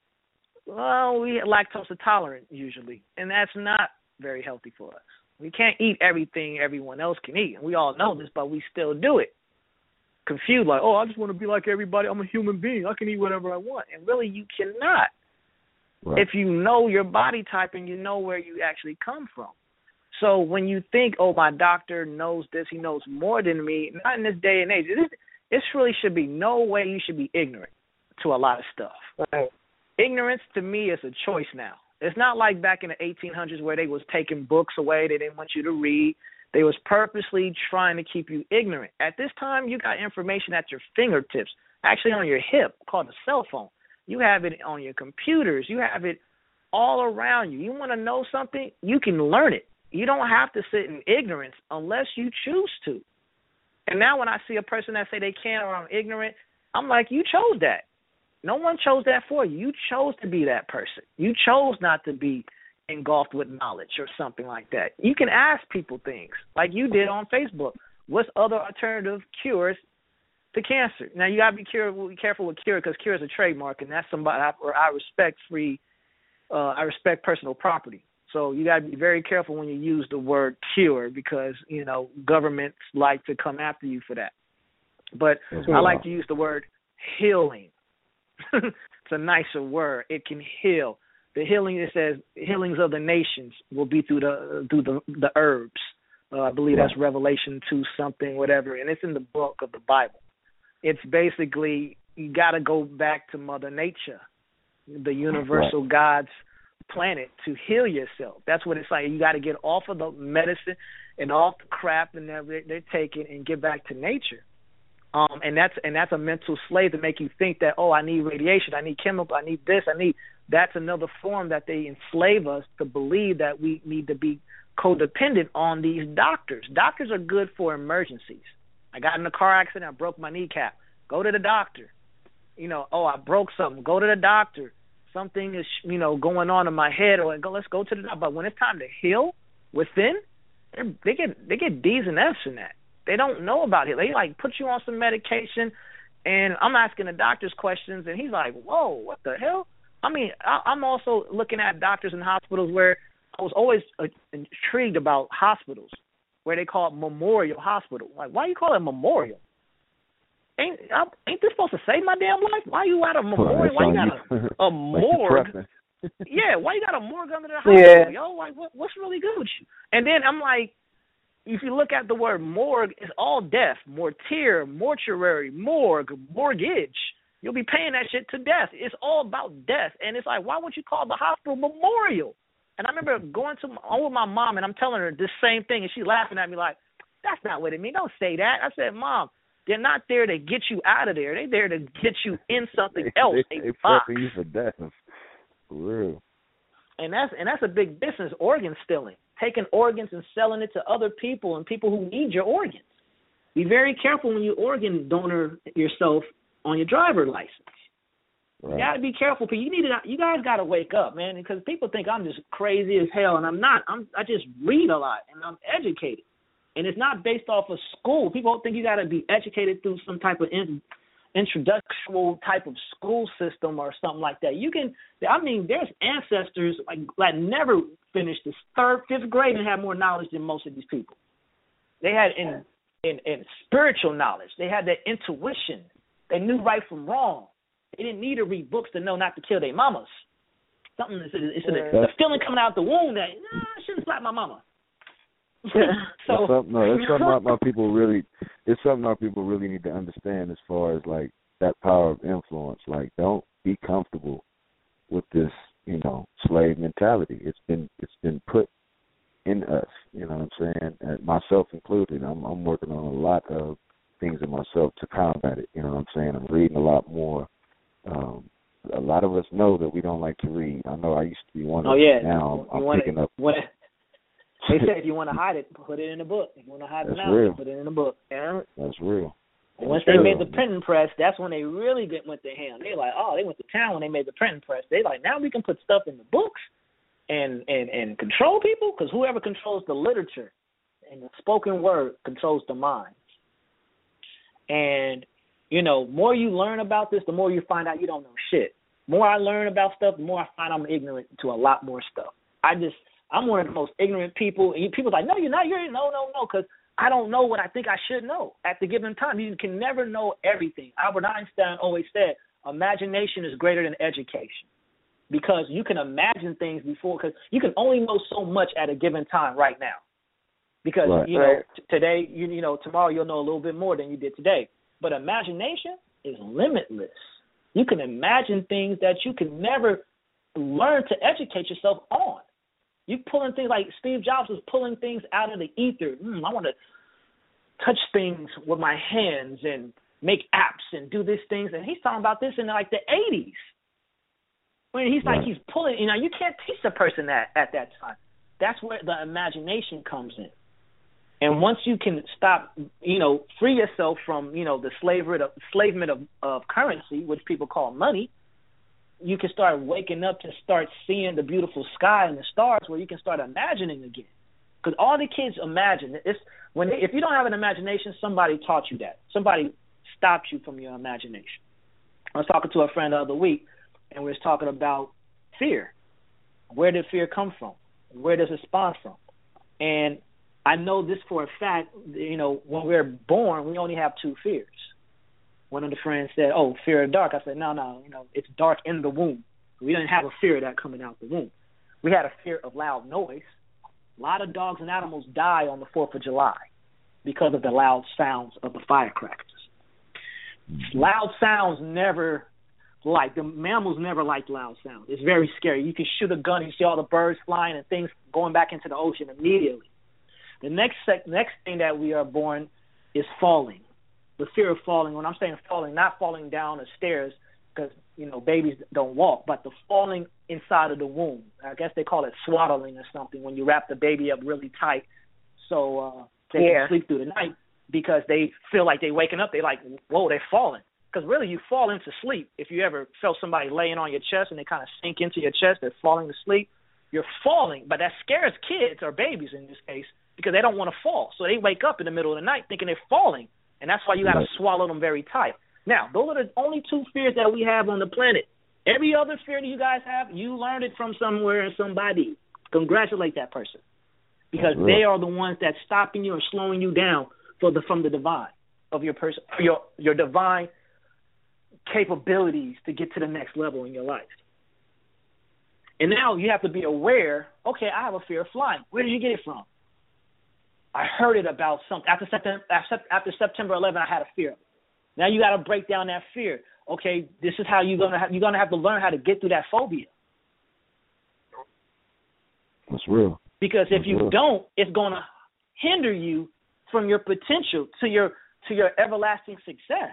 well, we are lactose intolerant usually, and that's not very healthy for us. We can't eat everything everyone else can eat, and we all know this, but we still do it. Confused, like, oh, I just want to be like everybody. I'm a human being. I can eat whatever I want. And really, you cannot. Right. If you know your body type and you know where you actually come from. So when you think, oh, my doctor knows this, he knows more than me, not in this day and age. This really should be no way you should be ignorant to a lot of stuff. Right. Ignorance, to me, is a choice now. It's not like back in the 1800s where they was taking books away. They didn't want you to read. They was purposely trying to keep you ignorant. At this time, you got information at your fingertips, actually on your hip, called a cell phone. You have it on your computers. You have it all around you. You want to know something, you can learn it. You don't have to sit in ignorance unless you choose to. And now when I see a person that say they can't or I'm ignorant, I'm like, you chose that. No one chose that for you. You chose to be that person. You chose not to be engulfed with knowledge or something like that. You can ask people things like you did on Facebook. What's other alternative cures to cancer? Now, you got to be careful with cure because cure is a trademark, and that's somebody I respect I respect personal property. So you got to be very careful when you use the word cure because, you know, governments like to come after you for that. But I like to use the word healing. It's a nicer word. It can heal. The healing, it says, healings of the nations will be through the herbs. I believe that's Revelation 2 something, whatever, and it's in the book of the Bible. It's basically you got to go back to Mother Nature, the universal God's planet, to heal yourself. That's what it's like. You got to get off of the medicine and off the crap and they're taking and get back to nature. And that's a mental slave to make you think that, oh, I need radiation, I need chemical, I need this, I need. That's another form that they enslave us to believe that we need to be codependent on these doctors. Doctors are good for emergencies. I got in a car accident. I broke my kneecap. Go to the doctor. I broke something. Go to the doctor. Something is, going on in my head. Let's go to the doctor. But when it's time to heal within, they get D's and F's in that. They don't know about it. They put you on some medication, and I'm asking the doctors questions, and he's like, "Whoa, what the hell?" I mean, I'm also looking at doctors in hospitals where I was always intrigued about hospitals where they call it Memorial Hospital. Like, why you call it Memorial? Ain't this supposed to save my damn life? Why you at a memorial? Why you got a morgue? Yeah, why you got a morgue under the hospital, yo? Like, what's really good with you? And then I'm like, if you look at the word morgue, it's all death. Mortier, mortuary, morgue, mortgage. You'll be paying that shit to death. It's all about death. And it's like, why would you call the hospital Memorial? And I remember going with my mom, and I'm telling her this same thing, and she's laughing at me like, that's not what it means. Don't say that. I said, Mom, they're not there to get you out of there. They're there to get you in something else. They prepping you for death. For real. And that's a big business, organ stealing. Taking organs and selling it to other people and people who need your organs. Be very careful when you organ donor yourself on your driver license. Right. You got to be careful. You guys got to wake up, man, because people think I'm just crazy as hell, and I'm not. I just read a lot, and I'm educated. And it's not based off of school. People think you got to be educated through some type of introductional type of school system or something like that. There's ancestors that never finished the 3rd, 5th grade and had more knowledge than most of these people. They had in spiritual knowledge. They had that intuition. They knew right from wrong. They didn't need to read books to know not to kill their mamas. Something it's a feeling coming out the womb that I shouldn't slap my mama. It's something our people really need to understand as far as that power of influence. Don't be comfortable with this, slave mentality. It's been put in us, you know what I'm saying? And myself included. I'm working on a lot of things in myself to combat it, you know what I'm saying? I'm reading a lot more. A lot of us know that we don't like to read. I know I used to be one of them. Now I'm picking up. They say if you want to hide it, put it in a book. If you want to hide it now, put it in a book. Yeah? That's real. And once they made the printing press, that's when they really went to ham. They like, they went to town when they made the printing press. They like, now we can put stuff in the books and control people, because whoever controls the literature and the spoken word controls the minds. And, more you learn about this, the more you find out you don't know shit. The more I learn about stuff, the more I find I'm ignorant to a lot more stuff. I'm one of the most ignorant people. And people are like, no, you're not. No, because I don't know what I think I should know at the given time. You can never know everything. Albert Einstein always said, imagination is greater than education, because you can imagine things before, because you can only know so much at a given time right now. Because, today, tomorrow you'll know a little bit more than you did today. But imagination is limitless. You can imagine things that you can never learn to educate yourself on. You pulling things like Steve Jobs was pulling things out of the ether. I want to touch things with my hands and make apps and do these things. And he's talking about this in the 80s. When he's he's pulling, you can't teach a person that at that time. That's where the imagination comes in. And once you can stop, free yourself from, the enslavement of currency, which people call money, you can start waking up to start seeing the beautiful sky and the stars, where you can start imagining again. Because all the kids imagine. If you don't have an imagination, somebody taught you that. Somebody stopped you from your imagination. I was talking to a friend the other week, and we was talking about fear. Where did fear come from? Where does it spawn from? And I know this for a fact, when we're born, we only have 2 fears. One of the friends said, fear of dark. I said, no, it's dark in the womb. We didn't have a fear of that coming out the womb. We had a fear of loud noise. A lot of dogs and animals die on the 4th of July because of the loud sounds of the firecrackers. Loud sounds the mammals never liked loud sounds. It's very scary. You can shoot a gun and you see all the birds flying and things going back into the ocean immediately. The next thing that we are born is falling. The fear of falling. When I'm saying falling, not falling down the stairs, because, babies don't walk, but the falling inside of the womb. I guess they call it swaddling or something, when you wrap the baby up really tight so they can sleep through the night, because they feel like they're waking up. They're like, whoa, they're falling. Because really you fall into sleep. If you ever felt somebody laying on your chest and they kind of sink into your chest, they're falling to sleep. You're falling, but that scares kids or babies in this case, because they don't want to fall. So they wake up in the middle of the night thinking they're falling, and that's why you got to swallow them very tight. Now, those are the only two fears that we have on the planet. Every other fear that you guys have, you learned it from somewhere and somebody. Congratulate that person, because they are the ones that's stopping you or slowing you down from the divine of your person, your divine capabilities to get to the next level in your life. And now you have to be aware, okay, I have a fear of flying. Where did you get it from? I heard it about something. After September 11, I had a fear. Now you got to break down that fear. Okay, this is how you're gonna have to learn how to get through that phobia. That's real. Because if you don't, it's gonna hinder you from your potential to your everlasting success.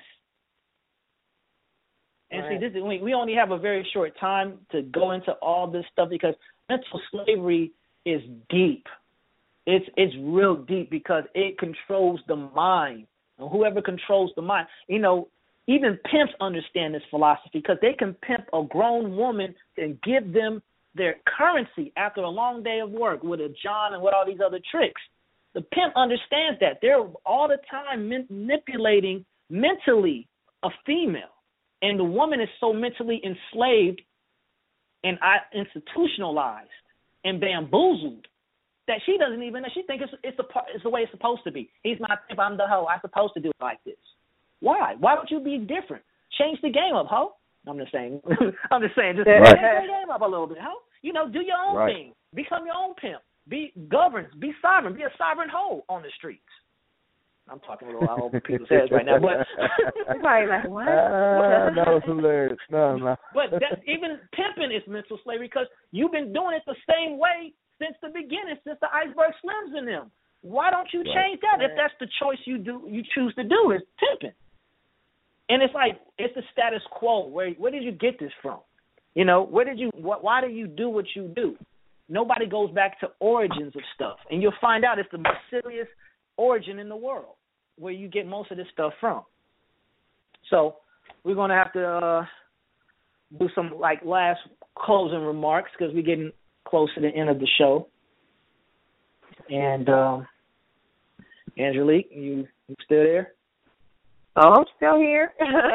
And see, we only have a very short time to go into all this stuff, because mental slavery is deep. It's real deep, because it controls the mind. And whoever controls the mind, even pimps understand this philosophy, because they can pimp a grown woman and give them their currency after a long day of work with a John and with all these other tricks. The pimp understands that. They're all the time manipulating mentally a female. And the woman is so mentally enslaved and institutionalized and bamboozled that she doesn't even know. She thinks it's the way it's supposed to be. He's my pimp, I'm the hoe. I'm supposed to do it like this. Why? Why would you be different? Change the game up, hoe. I'm just saying. Just change the game up a little bit, hoe. Do your own thing. Become your own pimp. Be governed. Be sovereign. Be a sovereign hoe on the streets. I'm talking a little out over people's heads right now, but everybody like, what? That was hilarious. No. But even pimping is mental slavery, because you've been doing it the same way since the beginning, since the Iceberg Slims in them. Why don't you change that if that's the choice you choose to do, is pimping? And it's like, it's the status quo. Where did you get this from? Why do you do what you do? Nobody goes back to origins of stuff, and you'll find out it's the most serious origin in the world where you get most of this stuff from. So we're going to have to do some last closing remarks, because we're getting close to the end of the show. And Angelique, you still there? Oh, I'm still here.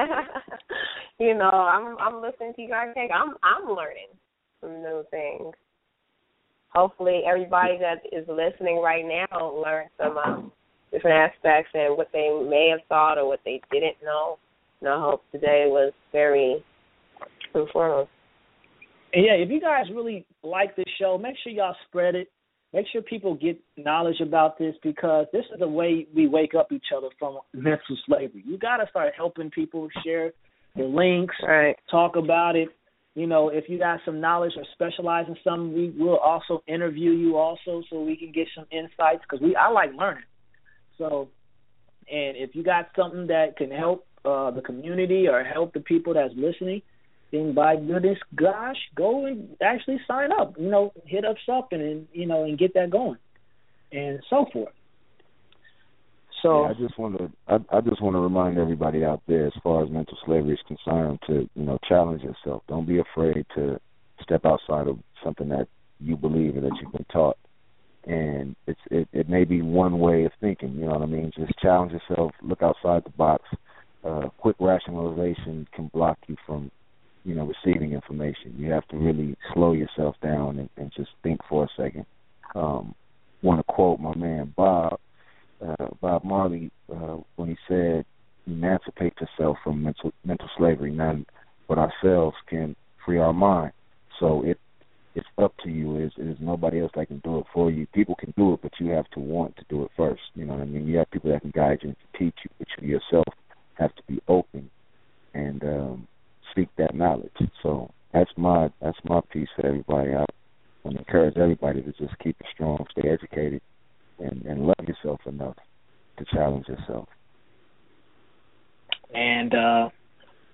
I'm listening to you guys think. I'm learning some new things. Hopefully everybody that is listening right now learned some different aspects and what they may have thought or what they didn't know. And I hope today was very informative. And yeah, if you guys really like this show, make sure y'all spread it. Make sure people get knowledge about this, because this is the way we wake up each other from mental slavery. You got to start helping people, share the links, talk about it. If you got some knowledge or specialize in something, we will also interview you also, so we can get some insights, because I like learning. So, and if you got something that can help the community or help the people that's listening, then by goodness gosh, go and actually sign up. Hit us up and get that going, and so forth. So I just want to remind everybody out there, as far as mental slavery is concerned, to challenge yourself. Don't be afraid to step outside of something that you believe and that you've been taught. And it may be one way of thinking. You know what I mean? Just challenge yourself. Look outside the box. Quick rationalization can block you from receiving information. You have to really slow yourself down and just think for a second. Want to quote my man Bob Marley when he said, "Emancipate yourself from mental slavery. None but ourselves can free our mind." So it's up to you. It is nobody else that can do it for you. People can do it, but you have to want to do it first. You know what I mean? You have people that can guide you and teach you, but you yourself have to be open and seek that knowledge. So that's my piece for everybody. I want to encourage everybody to just keep it strong, stay educated, and love yourself enough to challenge yourself. And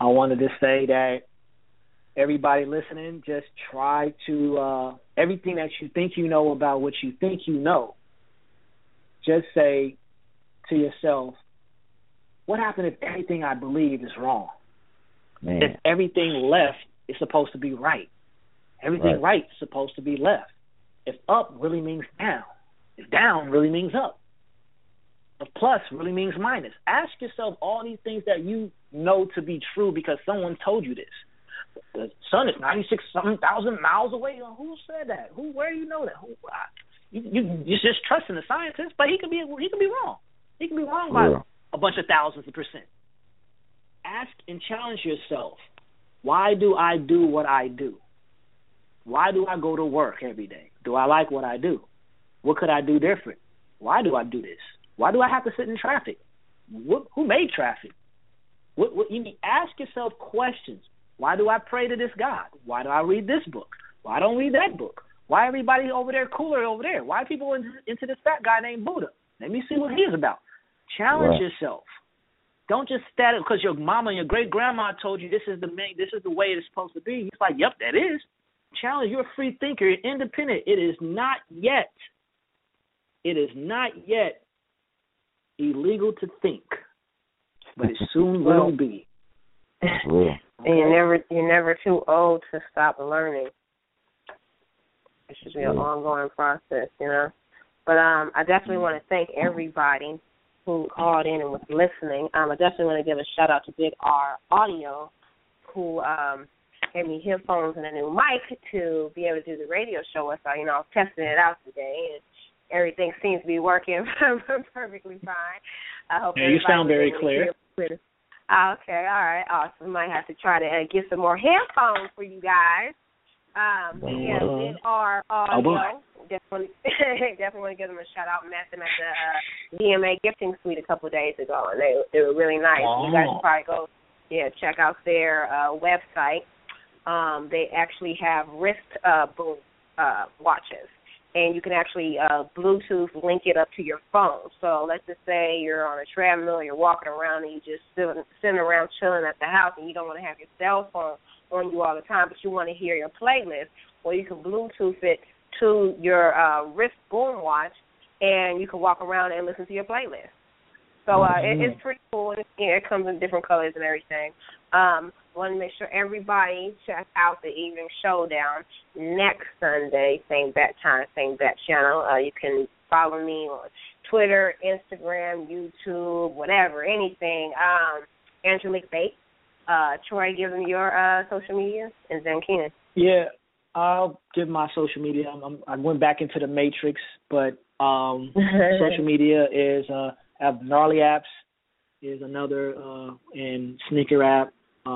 I wanted to say that everybody listening, just try to, everything that you think you know about what you think you know, just say to yourself, what happened if everything I believe is wrong? Man. If everything left is supposed to be right. Everything right is supposed to be left. If up really means down. If down really means up. If plus really means minus. Ask yourself all these things that you know to be true because someone told you this. The sun is 96,000 miles away. Who said that? Where do you know that? You just trusting the scientist, but he could be wrong. He can be wrong by a bunch of thousands of percent. Ask and challenge yourself. Why do I do what I do? Why do I go to work every day? Do I like what I do? What could I do different? Why do I do this? Why do I have to sit in traffic? Who made traffic? What you need, ask yourself questions. Why do I pray to this God? Why do I read this book? Why don't I read that book? Why everybody over there cooler over there? Why are people into this fat guy named Buddha? Let me see what he's about. Challenge yourself. Don't just stand it because your mama and your great grandma told you this is the way it's supposed to be. It's like, yep, that is. Challenge. You're a free thinker. You're independent. It is not yet illegal to think, but it soon will be. And you're never too old to stop learning. It should be an ongoing process, you know. But I definitely want to thank everybody who called in and was listening. I definitely want to give a shout out to Big R Audio, who gave me headphones and a new mic to be able to do the radio show with. So, you know, I was testing it out today, and everything seems to be working perfectly fine. I hope you sound very clear. Okay, all right, awesome. Might have to try to get some more headphones for you guys. Big R Audio. Definitely want to give them a shout out. Met them at the DMA Gifting Suite a couple of days ago, and they were really nice. You guys should probably go, check out their website. They actually have wrist boom watches, and you can actually Bluetooth link it up to your phone. So let's just say you're on a treadmill, you're walking around, and you just sitting around chilling at the house, and you don't want to have your cell phone on you all the time, but you want to hear your playlist. Well, you can Bluetooth it to your wrist boom watch, and you can walk around and listen to your playlist. So it's pretty cool. It comes in different colors and everything. Want to make sure everybody check out the Evening Showdown next Sunday, same bat time, same bat channel. You can follow me on Twitter, Instagram, YouTube, whatever, anything. Angelique Bates. Troy, give them your social media, and then Keenan. Yeah, I'll give my social media. I went back into the matrix, but social media is Gnarly Apps is another, and Sneaker App.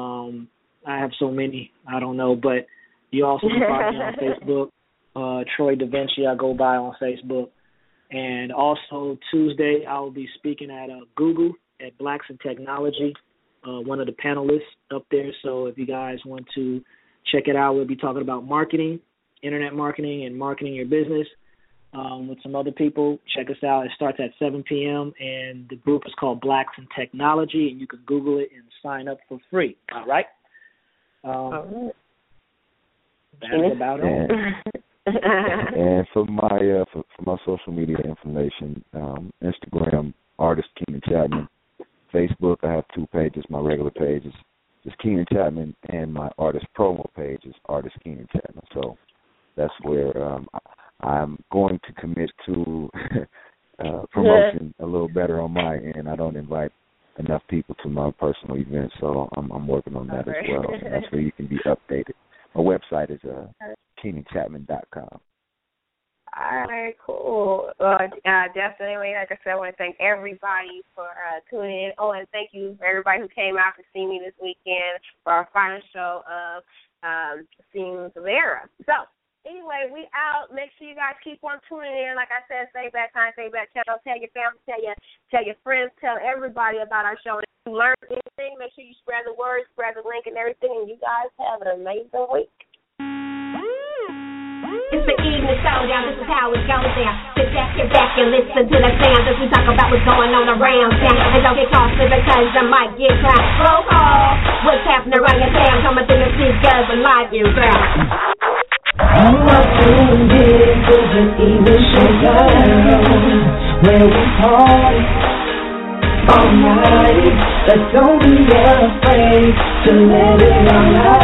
I have so many, I don't know, but you also can find me on Facebook. Troy Da Vinci, I go by on Facebook. And also Tuesday, I'll be speaking at Google at Blacks in Technology, one of the panelists up there. So if you guys want to check it out, we'll be talking about marketing, internet marketing, and marketing your business with some other people. Check us out. It starts at 7 p.m., and the group is called Blacks in Technology, and you can Google it and sign up for free. All right? That's about it. And for my social media information, Instagram, Artist Keenan Chapman. Facebook, I have 2 pages. My regular page is just Keenan Chapman, and my artist promo page is Artist Keenan Chapman. So that's where I'm going to commit to promotion a little better on my end. I don't invite enough people to my personal events, so I'm working on that as well. And that's where you can be updated. My website is KeenanChapman.com. All right, cool. Well, definitely, like I said, I want to thank everybody for tuning in. Oh, and thank you for everybody who came out to see me this weekend for our final show of Seeing Vera. So, anyway, we out. Make sure you guys keep on tuning in. Like I said, Stay Back Time, Stay Back Channel. Tell your family, tell your friends, tell everybody about our show. If you learned anything, make sure you spread the word, spread the link and everything, and you guys have an amazing week. It's the evening showdown, this is how it goes down. Sit back and listen to the sounds as we talk about what's going on around town. And don't get costly because I might get clowned. Roll call, what's happening around your town? Coming through the speakers and live you crowd. You are tuned in to the evening showdown, where we party all night, but don't be afraid to let it all out.